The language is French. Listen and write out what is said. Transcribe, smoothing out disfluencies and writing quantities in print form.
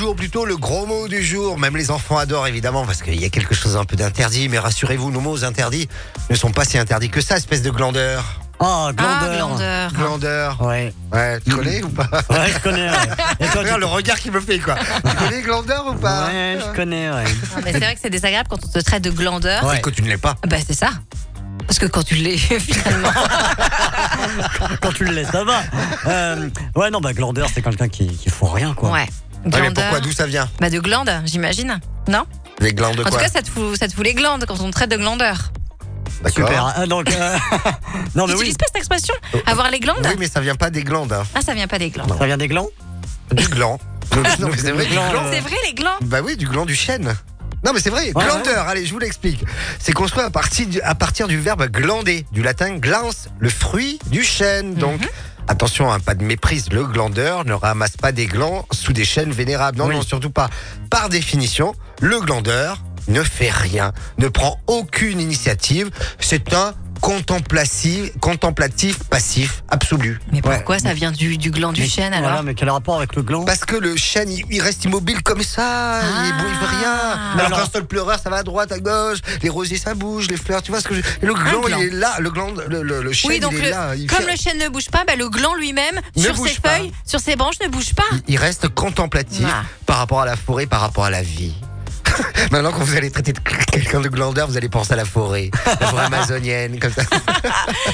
jour, plutôt le gros mot du jour. Même les enfants adorent évidemment parce qu'il y a quelque chose un peu d'interdit. Mais rassurez-vous, nos mots interdits ne sont pas si interdits que ça, espèce de glandeur. Oh, glandeur. Ah, glandeur. Glandeur. Ouais. Ouais, tu connais ou pas? Ouais, je connais. Ouais. Et toi, Regarde le regard qu'il me fait quoi. Tu connais glandeur ou pas? Ouais, je connais, ouais. Non, mais c'est vrai que c'est désagréable quand on te traite de glandeur. Ouais. Et que tu ne l'es pas. Bah c'est ça. Parce que quand tu l'es finalement. Quand tu le laisses, ça va. Ouais, non, bah, glandeur, c'est quelqu'un qui fout rien, quoi. Ouais. Ouais, mais Glandeur. pourquoi? D'où ça vient? Bah de glande, j'imagine. Non? Les glandes de En tout quoi? cas, ça te fout les glandes quand on te traite de glandeur. D'accord. Super. Donc, non, mais Tu oui. n'utilises pas cette expression? Avoir les glandes? Oui, mais ça vient pas des glandes. Hein. Ah, ça vient pas des glandes. Ça vient des glands? Du gland. Non, mais c'est vrai, du gland, gland. C'est vrai, les glands? Bah oui, du gland du chêne. Non mais c'est vrai, Ouais, glandeur, allez je vous l'explique. C'est construit à partir du verbe glander, du latin glans, le fruit du chêne. Donc attention, hein, pas de méprise, le glandeur ne ramasse pas des glands sous des chênes vénérables. Non, Oui. non, surtout pas. Par définition, le glandeur ne fait rien, ne prend aucune initiative. C'est un contemplatif passif absolu. Mais pourquoi ça vient du gland du Mais- chêne alors? Voilà, mais quel rapport avec le gland? Parce que le chêne, il reste immobile comme ça, il fait rien. Alors alors- qu'un seul pleureur, ça va à droite, à gauche, les rosiers, ça bouge, les fleurs, tu vois ce que je... Et le gland, gland. il est là, le gland, le chêne, Oui, donc il est là. Il, comme fait- le chêne ne bouge pas, bah, le gland lui-même, Ne sur bouge ses pas. feuilles, sur ses branches, ne bouge pas. il reste contemplatif Ah. par rapport à la forêt, par rapport à la vie. Maintenant, quand vous allez traiter quelqu'un de glandeur, vous allez penser à la forêt amazonienne, comme ça.